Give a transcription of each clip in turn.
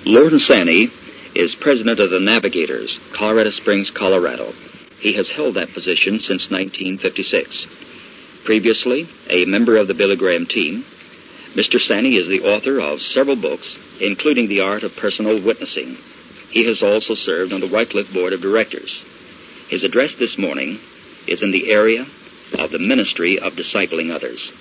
Lawrence Sanney is president of the Navigators, Colorado Springs, Colorado. He has held that position since 1956. Previously, a member of the Billy Graham team, Mr. Sanney is the author of several books, including The Art of Personal Witnessing. He has also served on the Wycliffe Board of Directors. His address this morning is in the area of the ministry of discipling others.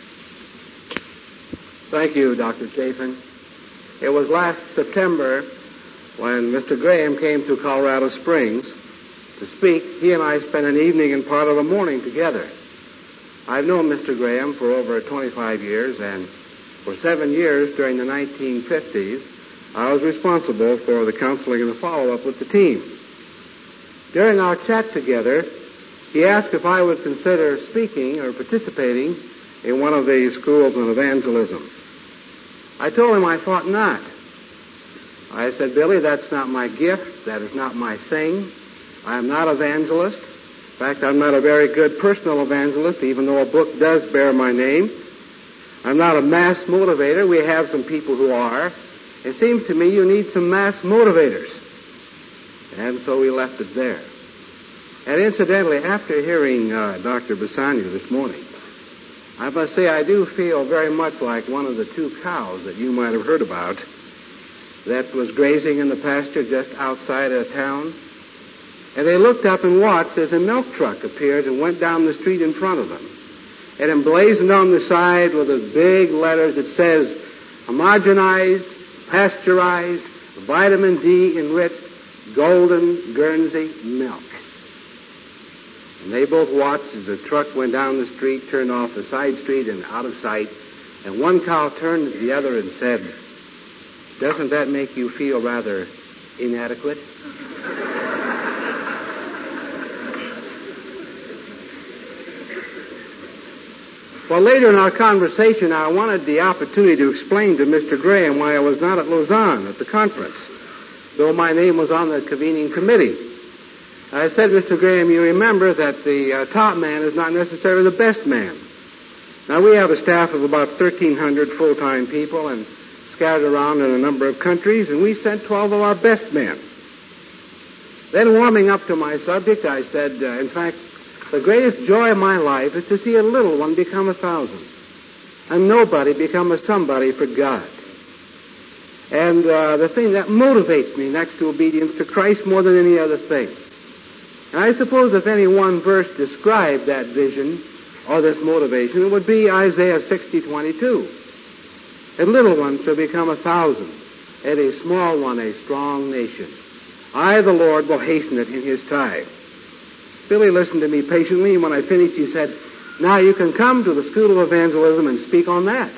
Thank you, Dr. Chafin. It was last September when Mr. Graham came to Colorado Springs to speak. He and I spent an evening and part of a morning together. I've known Mr. Graham for over 25 years, and for 7 years during the 1950s, I was responsible for the counseling and the follow-up with the team. During our chat together, he asked if I would consider speaking or participating in one of the schools on evangelism. I told him I thought not. I said, Billy, that's not my gift. That is not my thing. I am not evangelist. In fact, I'm not a very good personal evangelist, even though a book does bear my name. I'm not a mass motivator. We have some people who are. It seems to me you need some mass motivators. And so we left it there. And incidentally, after hearing Dr. Bassanio this morning, I must say I do feel very much like one of the two cows that you might have heard about that was grazing in the pasture just outside of town. And they looked up and watched as a milk truck appeared and went down the street in front of them. And emblazoned on the side with the big letters it says, homogenized, pasteurized, vitamin D enriched, golden Guernsey milk. And they both watched as the truck went down the street, turned off the side street and out of sight. And one cow turned to the other and said, doesn't that make you feel rather inadequate? Well, later in our conversation, I wanted the opportunity to explain to Mr. Graham why I was not at Lausanne at the conference, though my name was on the convening committee. I said, Mr. Graham, you remember that the top man is not necessarily the best man. Now, we have a staff of about 1,300 full-time people and scattered around in a number of countries, and we sent 12 of our best men. Then, warming up to my subject, I said, in fact, the greatest joy of my life is to see a little one become 1,000, and nobody become a somebody for God. And the thing that motivates me next to obedience to Christ more than any other thing. And I suppose if any one verse described that vision or this motivation, it would be Isaiah 60:22. A little one shall become 1,000, and a small one a strong nation. I, the Lord, will hasten it in his time. Billy listened to me patiently, and when I finished, he said, now you can come to the School of Evangelism and speak on that.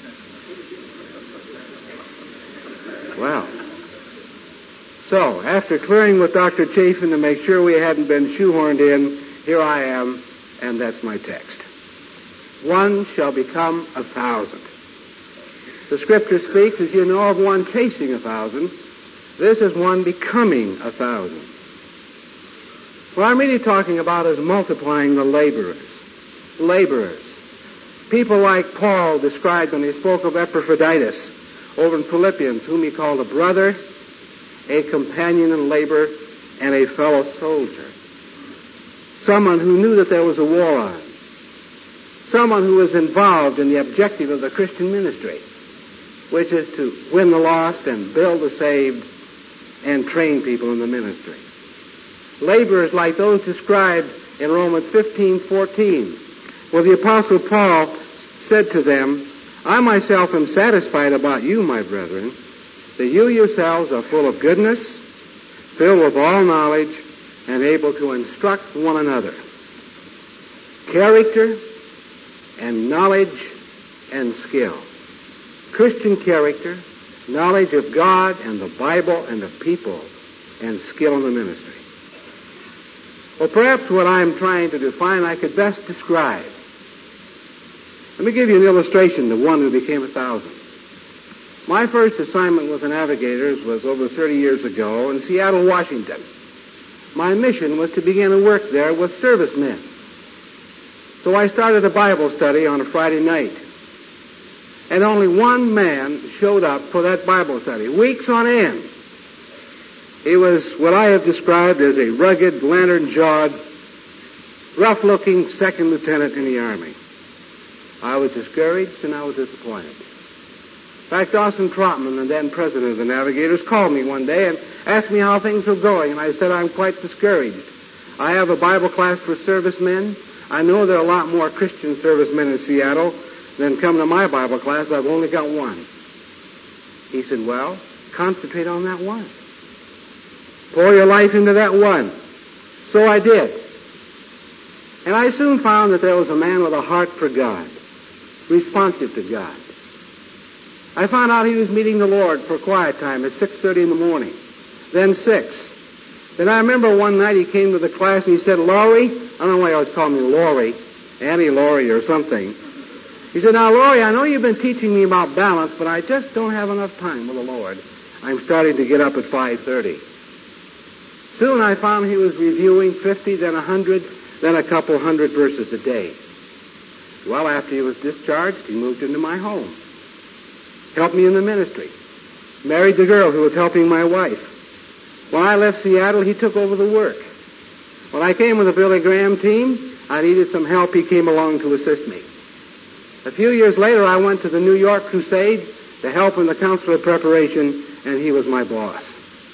Well, so, after clearing with Dr. Chafin to make sure we hadn't been shoehorned in, here I am, and that's my text. One shall become 1,000. The Scripture speaks, as you know, of one chasing 1,000. This is one becoming 1,000. What I'm really talking about is multiplying the laborers. Laborers. People like Paul described when he spoke of Epaphroditus over in Philippians, whom he called a brother, a companion in labor, and a fellow soldier. Someone who knew that there was a war on. Someone who was involved in the objective of the Christian ministry, which is to win the lost and build the saved and train people in the ministry. Laborers like those described in Romans 15:14, where the Apostle Paul said to them, I myself am satisfied about you, my brethren, that you yourselves are full of goodness, filled with all knowledge, and able to instruct one another. Character and knowledge and skill. Christian character, knowledge of God and the Bible and the people, and skill in the ministry. Well, perhaps what I'm trying to define I could best describe. Let me give you an illustration of one who became 1,000. My first assignment with the Navigators was over 30 years ago in Seattle, Washington. My mission was to begin to work there with servicemen. So I started a Bible study on a Friday night. and only one man showed up for that Bible study, weeks on end. He was what I have described as a rugged, lantern-jawed, rough-looking second lieutenant in the Army. I was discouraged and I was disappointed. In fact, Dawson Trotman, the then president of the Navigators, called me one day and asked me how things were going, and I said, I'm quite discouraged. I have a Bible class for servicemen. I know there are a lot more Christian servicemen in Seattle than come to my Bible class. I've only got one. He said, well, concentrate on that one. Pour your life into that one. So I did. And I soon found that there was a man with a heart for God, responsive to God. I found out he was meeting the Lord for quiet time at 6:30 in the morning, then 6. Then I remember one night he came to the class and he said, Laurie, I don't know why he always called me Laurie, Annie Laurie or something. He said, now, Laurie, I know you've been teaching me about balance, but I just don't have enough time with the Lord. I'm starting to get up at 5:30. Soon I found he was reviewing 50, then 100, then a couple hundred verses a day. Well, after he was discharged, he moved into my home, helped me in the ministry, married the girl who was helping my wife. When I left Seattle, he took over the work. When I came with the Billy Graham team, I needed some help. He came along to assist me. A few years later, I went to the New York Crusade to help in the counselor preparation, and he was my boss.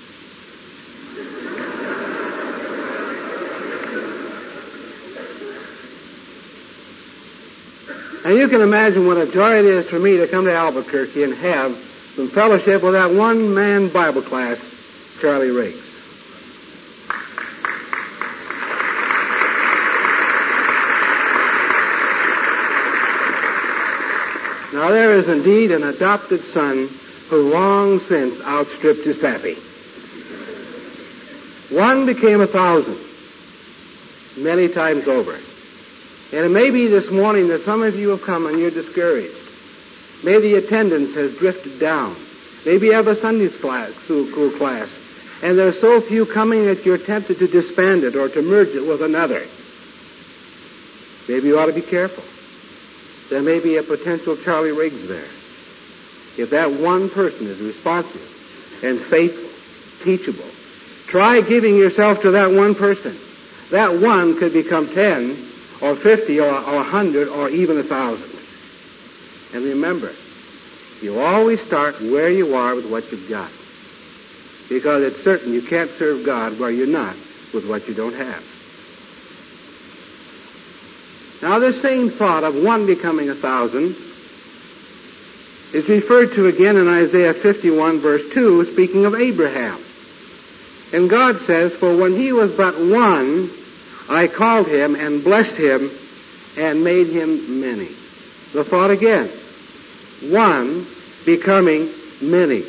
And you can imagine what a joy it is for me to come to Albuquerque and have some fellowship with that one-man Bible class, Charlie Riggs. Now there is indeed an adopted son who long since outstripped his pappy. One became 1,000, many times over. And it may be this morning that some of you have come and you're discouraged. Maybe attendance has drifted down. Maybe you have a Sunday school class, and there's so few coming that you're tempted to disband it or to merge it with another. Maybe you ought to be careful. There may be a potential Charlie Riggs there. If that one person is responsive and faithful, teachable, try giving yourself to that one person. That one could become 10 or 50 or 100 or even 1,000. And remember, you always start where you are with what you've got. Because it's certain you can't serve God where you're not with what you don't have. Now, this same thought of one becoming 1,000 is referred to again in Isaiah 51, verse 2, speaking of Abraham. And God says, for when he was but one, I called him and blessed him and made him many. The thought again. One becoming many.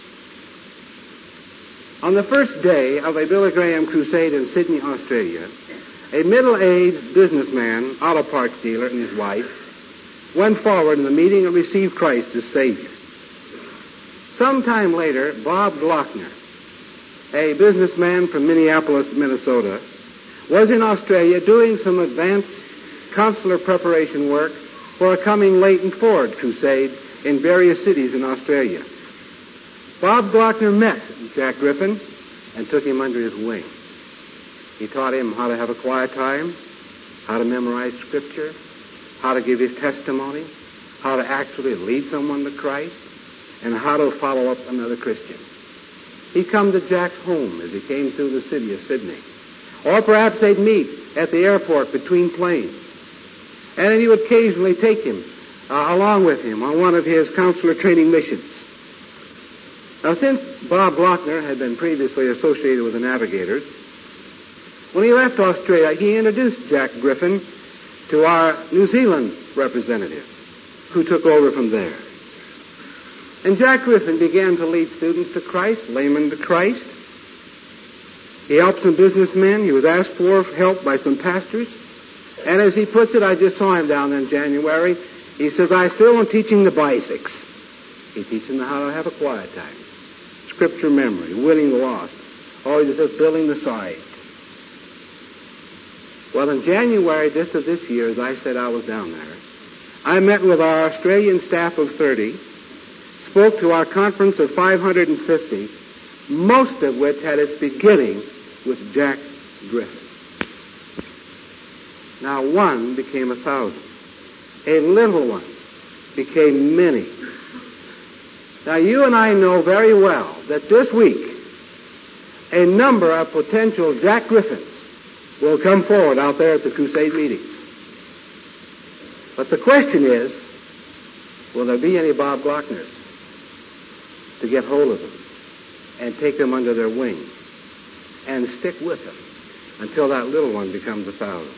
On the first day of a Billy Graham crusade in Sydney, Australia, a middle-aged businessman, auto parts dealer, and his wife went forward in the meeting and received Christ as Savior. Sometime later, Bob Glockner, a businessman from Minneapolis, Minnesota, was in Australia doing some advanced consular preparation work for a coming Leighton Ford crusade in various cities in Australia. Bob Glockner met Jack Griffin and took him under his wing. He taught him how to have a quiet time, how to memorize Scripture, how to give his testimony, how to actually lead someone to Christ, and how to follow up another Christian. He'd come to Jack's home as he came through the city of Sydney. Or perhaps they'd meet at the airport between planes. And then he would occasionally take him along with him on one of his counselor training missions. Now, since Bob Glockner had been previously associated with the Navigators, when he left Australia, he introduced Jack Griffin to our New Zealand representative, who took over from there. And Jack Griffin began to lead students to Christ, laymen to Christ. He helped some businessmen. He was asked for help by some pastors. And as he puts it, I just saw him down there in January. He says, I still am teaching the basics. He's teaching them how to have a quiet time, Scripture memory, winning the lost. Or he says, building the site. Well, in January just of this year, as I said I was down there, I met with our Australian staff of 30, spoke to our conference of 550, most of which had its beginning with Jack Griffin. Now one became 1,000. A little one became many. Now you and I know very well that this week a number of potential Jack Griffins will come forward out there at the crusade meetings. But the question is, will there be any Bob Glockners to get hold of them and take them under their wing and stick with them until that little one becomes 1,000?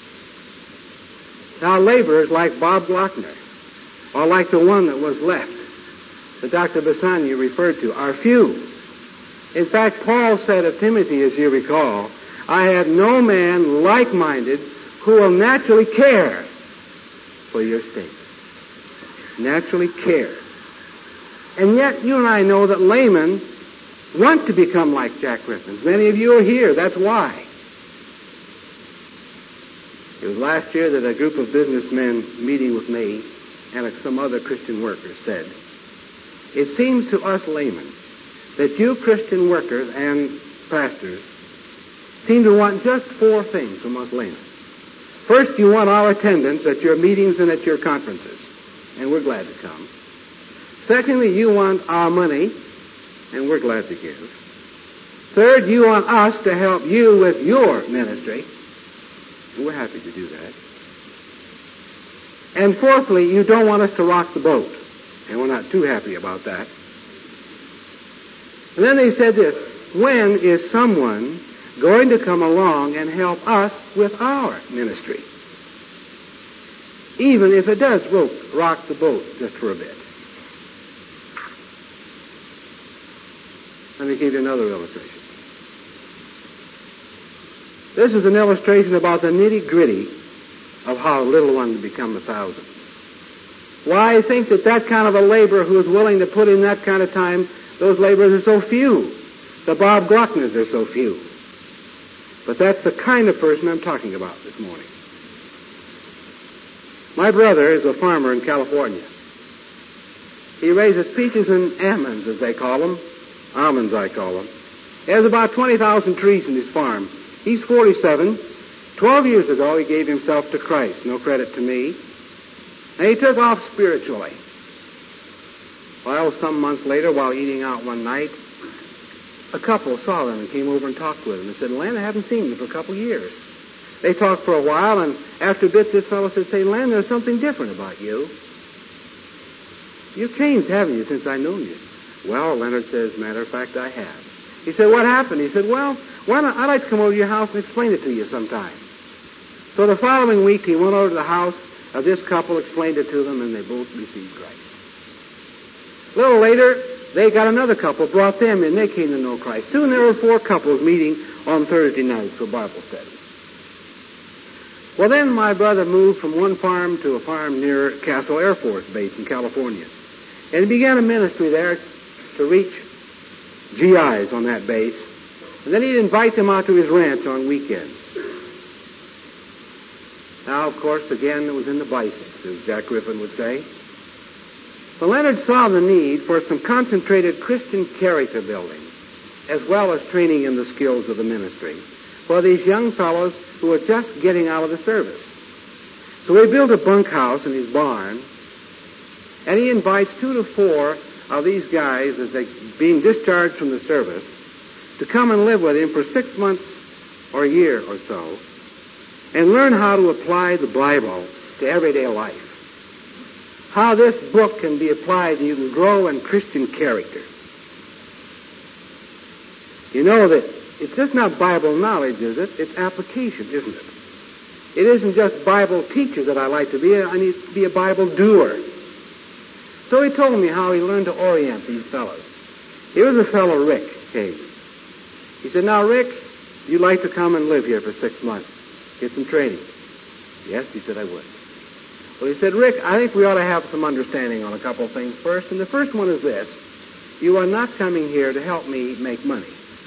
Now laborers like Bob Glockner, or like the one that was left, that Dr. Bassanio referred to, are few. In fact, Paul said of Timothy, as you recall, I have no man like-minded who will naturally care for your state. Naturally care. And yet, you and I know that laymen want to become like Jack Griffin. Many of you are here. That's why. It was last year that a group of businessmen meeting with me and some other Christian workers said, it seems to us laymen that you Christian workers and pastors seem to want just 4 things from us laymen. First, you want our attendance at your meetings and at your conferences, and we're glad to come. Secondly, you want our money, and we're glad to give. Third, you want us to help you with your ministry, and we're happy to do that. And fourthly, you don't want us to rock the boat, and we're not too happy about that. And then they said this, when is someone going to come along and help us with our ministry? Even if it does rock the boat just for a bit. Let me give you another illustration. This is an illustration about the nitty-gritty of how a little one become 1,000. Why I think that kind of a laborer who is willing to put in that kind of time, those laborers are so few. The Bob Glockners are so few. But that's the kind of person I'm talking about this morning. My brother is a farmer in California. He raises peaches and almonds, as they call them. Almonds, I call them. He has about 20,000 trees in his farm. He's 47. 12 years ago, he gave himself to Christ. No credit to me. And he took off spiritually. Well, some months later, while eating out one night, a couple saw them and came over and talked with him and said, Len, I haven't seen you for a couple years. They talked for a while, and after a bit, this fellow said, say, Len, there's something different about you. You've changed, haven't you, since I know you? Well, Leonard says, matter of fact, I have. He said, what happened? He said, well, I'd like to come over to your house and explain it to you sometime. So the following week, he went over to the house of this couple, explained it to them, and they both received Christ. A little later, they got another couple, brought them in. They came to know Christ. Soon there were 4 couples meeting on Thursday nights for Bible study. Well, then my brother moved from one farm to a farm near Castle Air Force Base in California. And he began a ministry there to reach GIs on that base. And then he'd invite them out to his ranch on weekends. Now, of course, again, it was in the biceps, as Jack Griffin would say. So Leonard saw the need for some concentrated Christian character building, as well as training in the skills of the ministry, for these young fellows who were just getting out of the service. So he built a bunkhouse in his barn, and he invites 2 to 4 of these guys, as they're being discharged from the service, to come and live with him for 6 months or a year or so, and learn how to apply the Bible to everyday life. How this book can be applied and you can grow in Christian character. You know that it's just not Bible knowledge, is it? It's application, isn't it? It isn't just Bible teacher that I like to be. I need to be a Bible doer. So he told me how he learned to orient these fellows. Here was a fellow, Rick, came. He said, now, Rick, you'd like to come and live here for 6 months, get some training. Yes, he said, I would. Well, he said, Rick, I think we ought to have some understanding on a couple of things first. And the first one is this. You are not coming here to help me make money.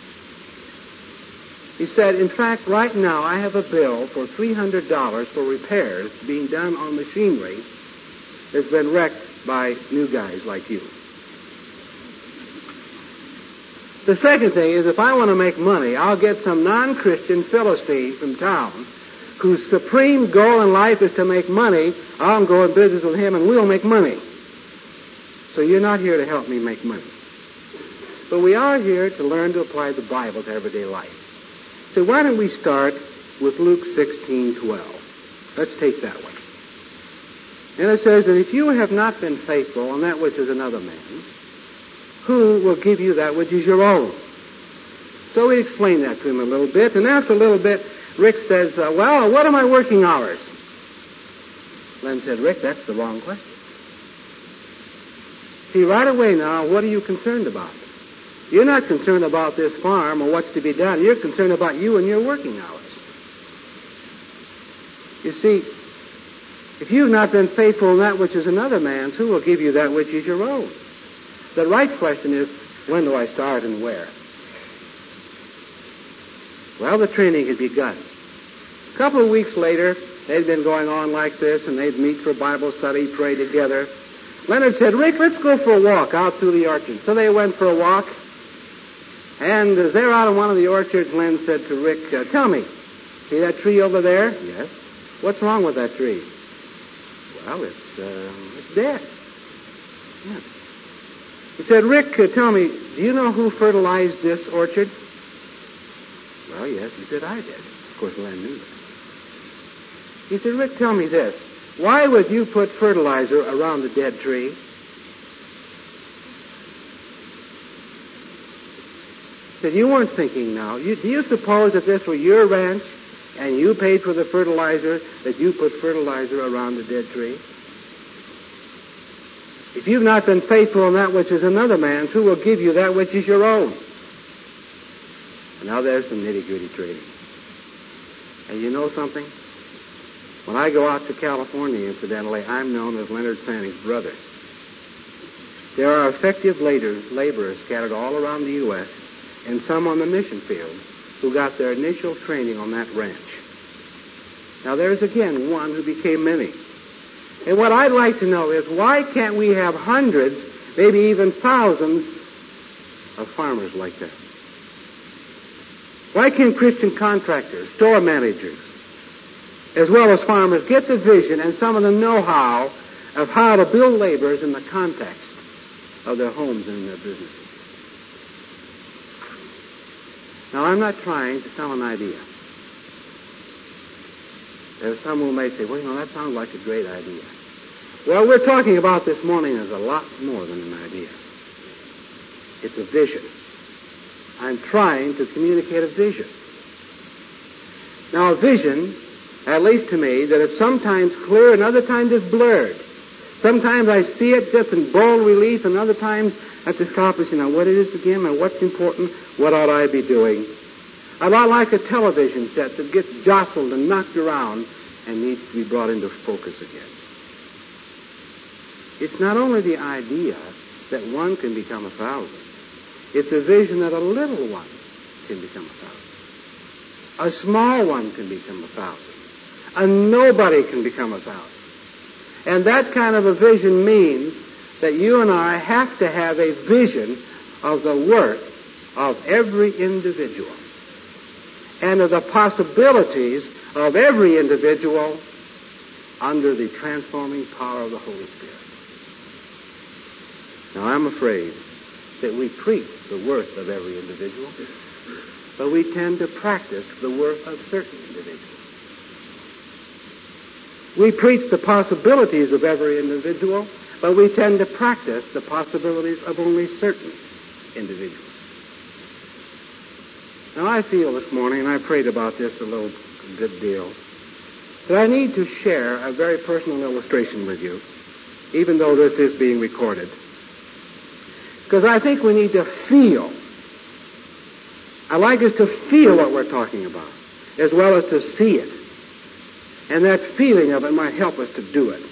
He said, in fact, right now I have a bill for $300 for repairs being done on machinery has been wrecked by new guys like you. The second thing is, if I want to make money, I'll get some non-Christian Philistine from town whose supreme goal in life is to make money. I'll go in business with him and we'll make money. So you're not here to help me make money. But we are here to learn to apply the Bible to everyday life. So why don't we start with Luke 16:12. Let's take that one. And it says that if you have not been faithful on that which is another man's, who will give you that which is your own? So we explained that to him a little bit, and after a little bit, Rick says, well, what are my working hours? Len said, Rick, that's the wrong question. See, right away now, what are you concerned about? You're not concerned about this farm or what's to be done. You're concerned about you and your working hours. You see, if you've not been faithful in that which is another man's, who will give you that which is your own? The right question is, when do I start and where? Well, the training had begun. A couple of weeks later, they'd been going on like this, and they'd meet for Bible study, pray together. Leonard said, Rick, let's go for a walk out through the orchard. So they went for a walk, and as they're out in one of the orchards, Len said to Rick, tell me, see that tree over there? Yes. What's wrong with that tree? Well, it's dead. Yeah. He said, Rick, tell me, do you know who fertilized this orchard? Well, yes. He said, I did. Of course, Len knew that. He said, Rick, tell me this. Why would you put fertilizer around a dead tree? He said, you weren't thinking now. Do you suppose if this were your ranch and you paid for the fertilizer, that you put fertilizer around a dead tree? If you've not been faithful in that which is another man's, who will give you that which is your own? And now there's some nitty-gritty trading. And you know something? When I go out to California, incidentally, I'm known as Leonard Sanning's brother. There are effective laborers scattered all around the U.S. and some on the mission field who got their initial training on that ranch. Now there's again one who became many. And what I'd like to know is, why can't we have hundreds, maybe even thousands of farmers like that? Why can't Christian contractors, store managers, as well as farmers, get the vision and some of the know-how of how to build laborers in the context of their homes and their businesses? Now, I'm not trying to sell an idea. There's some who may say, well, that sounds like a great idea. Well, we're talking about this morning as a lot more than an idea. It's a vision. I'm trying to communicate a vision. Now, a vision, at least to me, that it's sometimes clear and other times it's blurred. Sometimes I see it just in bold relief, and other times I have to stop and say, now, what it is again, and what's important, what ought I be doing? A lot like a television set that gets jostled and knocked around and needs to be brought into focus again. It's not only the idea that one can become 1,000. It's a vision that a little one can become 1,000. A small one can become 1,000. A nobody can become 1,000. And that kind of a vision means that you and I have to have a vision of the worth of every individual and of the possibilities of every individual under the transforming power of the Holy Spirit. Now, I'm afraid that we preach the worth of every individual, but we tend to practice the worth of certain individuals. We preach the possibilities of every individual, but we tend to practice the possibilities of only certain individuals. Now, I feel this morning, and I prayed about this a good deal, that I need to share a very personal illustration with you, even though this is being recorded. Because I think we need to feel. I like us to feel what we're talking about, as well as to see it. And that feeling of it might help us to do it.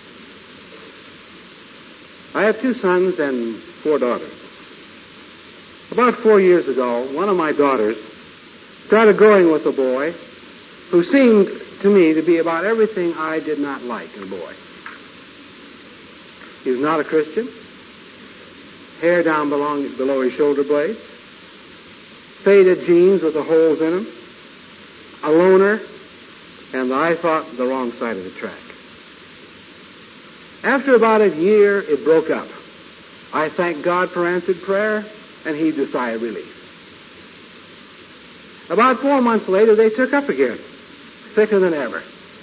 I have 2 sons and 4 daughters. About 4 years ago, one of my daughters started going with a boy who seemed to me to be about everything I did not like in a boy. He was not a Christian. Hair down below his shoulder blades. Faded jeans with the holes in them. A loner. And I thought the wrong side of the track. After about a year, it broke up. I thanked God for answered prayer, and he heaved a sigh of relief. About 4 months later, they took up again, thicker than ever.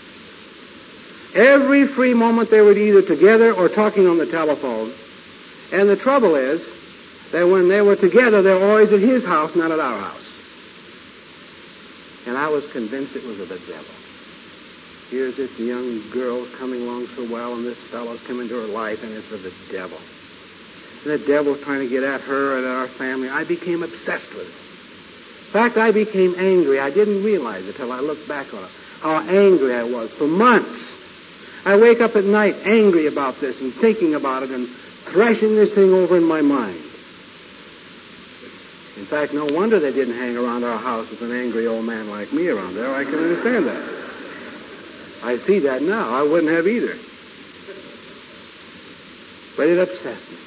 Every free moment they were either together or talking on the telephone. And the trouble is that when they were together, they were always at his house, not at our house. And I was convinced it was of the devil. Here's this young girl coming along so well, and this fellow's come into her life, and it's of the devil. And the devil's trying to get at her and our family. I became obsessed with it. In fact, I became angry. I didn't realize it till I looked back on it, how angry I was for months. I wake up at night angry about this and thinking about it and thrashing this thing over in my mind. In fact, no wonder they didn't hang around our house with an angry old man like me around there. I can understand that. I see that now. I wouldn't have either. But it obsessed me.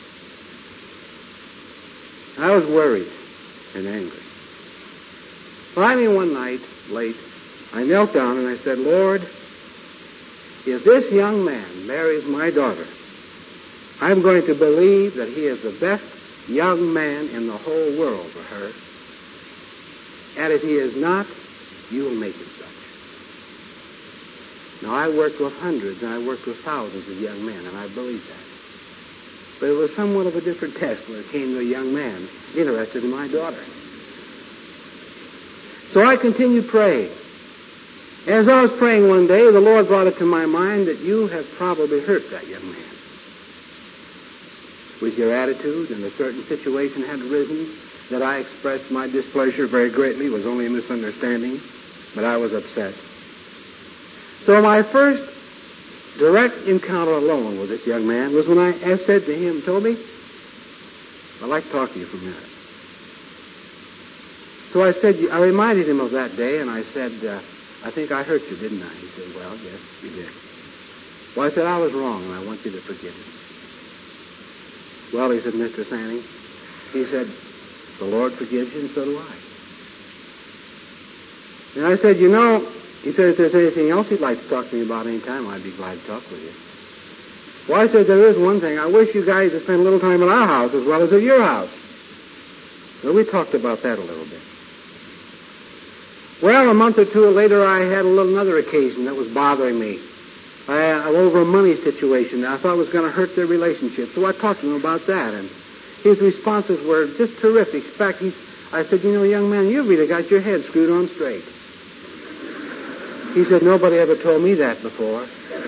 I was worried and angry. Finally, one night, late, I knelt down and I said, Lord, if this young man marries my daughter, I'm going to believe that he is the best young man in the whole world for her. And if he is not, you will make it such. Now, I worked with hundreds and I worked with thousands of young men, and I believe that. But it was somewhat of a different test when it came to a young man interested in my daughter. So I continued praying. As I was praying one day, the Lord brought it to my mind that you have probably hurt that young man. With your attitude, and a certain situation had arisen that I expressed my displeasure very greatly. It was only a misunderstanding, but I was upset. So my first direct encounter alone with this young man was when I said to him, Toby, I'd like to talk to you for a minute. So I reminded him of that day, and I said, I think I hurt you, didn't I? He said, well, yes, you did. Well, I said, I was wrong, and I want you to forgive me. Well, he said, Mr. Sanning, he said, the Lord forgives you, and so do I. And I said, you know, he said, if there's anything else you'd like to talk to me about any time, I'd be glad to talk with you. Well, I said, there is one thing. I wish you guys would spend a little time at our house as well as at your house. Well, we talked about that a little bit. Well, a month or two later, I had another occasion that was bothering me. Over a money situation that I thought was going to hurt their relationship. So I talked to him about that, and his responses were just terrific. In fact, I said, you know, young man, you've really got your head screwed on straight. He said, nobody ever told me that before.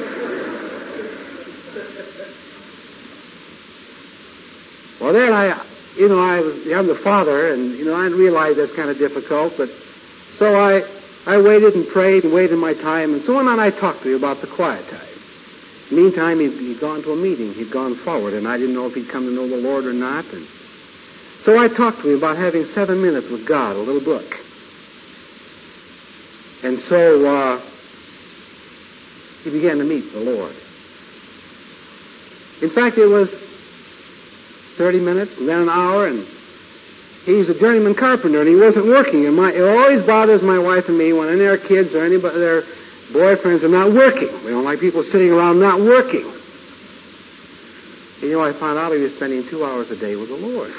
Well, then I'm the father, and, I realized that's kind of difficult, but so I waited and prayed and waited my time, and so on, and I talked to him about the quiet time. Meantime, he'd gone to a meeting. He'd gone forward, and I didn't know if he'd come to know the Lord or not. And so I talked to him about having 7 minutes with God, a little book. And so he began to meet the Lord. In fact, it was 30 minutes, and then an hour, and he's a journeyman carpenter, and he wasn't working. And it always bothers my wife and me when any of our kids or anybody, their boyfriends are not working. We don't like people sitting around not working. And, I found out he was spending 2 hours a day with the Lord.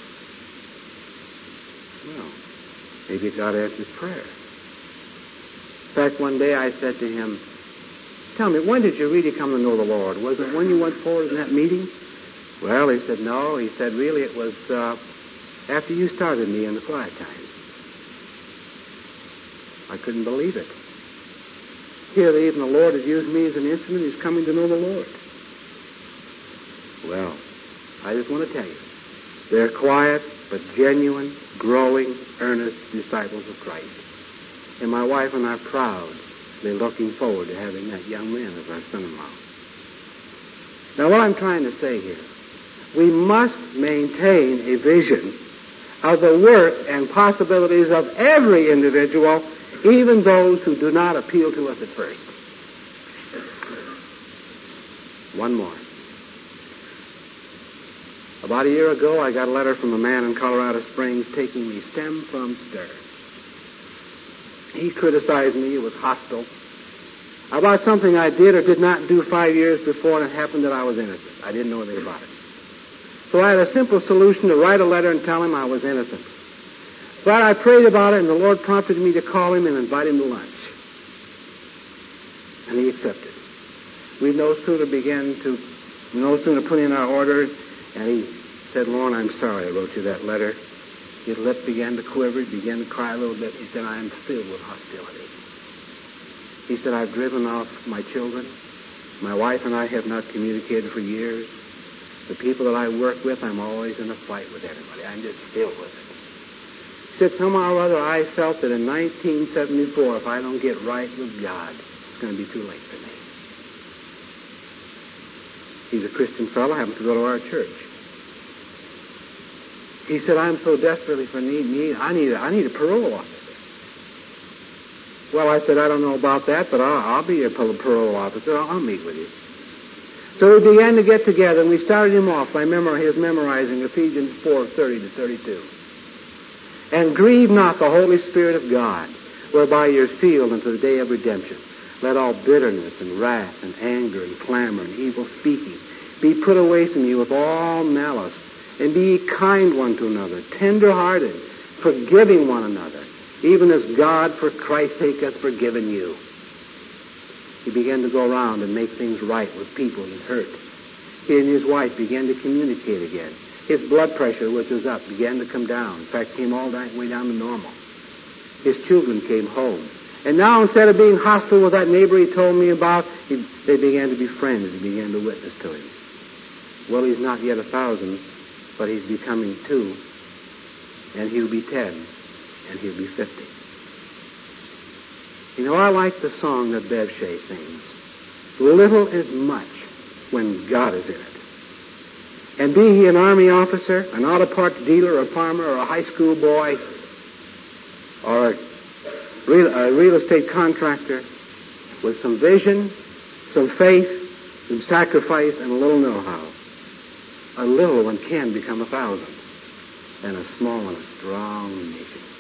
Well, maybe God answers prayer. In fact, one day I said to him, tell me, when did you really come to know the Lord? Was it when you went forward in that meeting? Well, he said, no. He said, really, it was after you started me in the quiet time. I couldn't believe it. Here, even the Lord has used me as an instrument. He's coming to know the Lord. Well, I just want to tell you, they're quiet but genuine, growing, earnest disciples of Christ. And my wife and I are proudly looking forward to having that young man as our son-in-law. Now, what I'm trying to say here, we must maintain a vision of the worth and possibilities of every individual, even those who do not appeal to us at first. One more. About a year ago, I got a letter from a man in Colorado Springs taking me stem from stern. He criticized me. He was hostile about something I did or did not do 5 years before, and it happened that I was innocent. I didn't know anything about it. So I had a simple solution to write a letter and tell him I was innocent. But I prayed about it, and the Lord prompted me to call him and invite him to lunch. And he accepted. We no sooner put in our order, and he said, Lorne, I'm sorry I wrote you that letter. His lip began to quiver. He began to cry a little bit. He said, I am filled with hostility. He said, I've driven off my children. My wife and I have not communicated for years. The people that I work with, I'm always in a fight with everybody. I'm just filled with it. He said, somehow or other, I felt that in 1974, if I don't get right with God, it's going to be too late for me. He's a Christian fellow, happens to go to our church. He said, I'm so desperately for need. I need a parole officer. Well, I said, I don't know about that, but I'll be your parole officer. I'll meet with you. So we began to get together, and we started him off by his memorizing Ephesians 4:30 to 32. And grieve not the Holy Spirit of God, whereby you're sealed unto the day of redemption. Let all bitterness and wrath and anger and clamor and evil speaking be put away from you with all malice. And be ye kind one to another, tender-hearted, forgiving one another, even as God for Christ's sake hath forgiven you. He began to go around and make things right with people he'd hurt. He and his wife began to communicate again. His blood pressure, which was up, began to come down. In fact, came all the way down to normal. His children came home. And now, instead of being hostile with that neighbor he told me about, they began to be friends. He began to witness to him. Well, he's not yet 1,000, but he's becoming 2, and he'll be 10, and he'll be 50. You know, I like the song that Bev Shea sings. Little is much when God is in it. And be he an army officer, an auto parts dealer, a farmer, or a high school boy, or a real estate contractor, with some vision, some faith, some sacrifice, and a little know-how, a little one can become 1,000, and a small one a strong nation.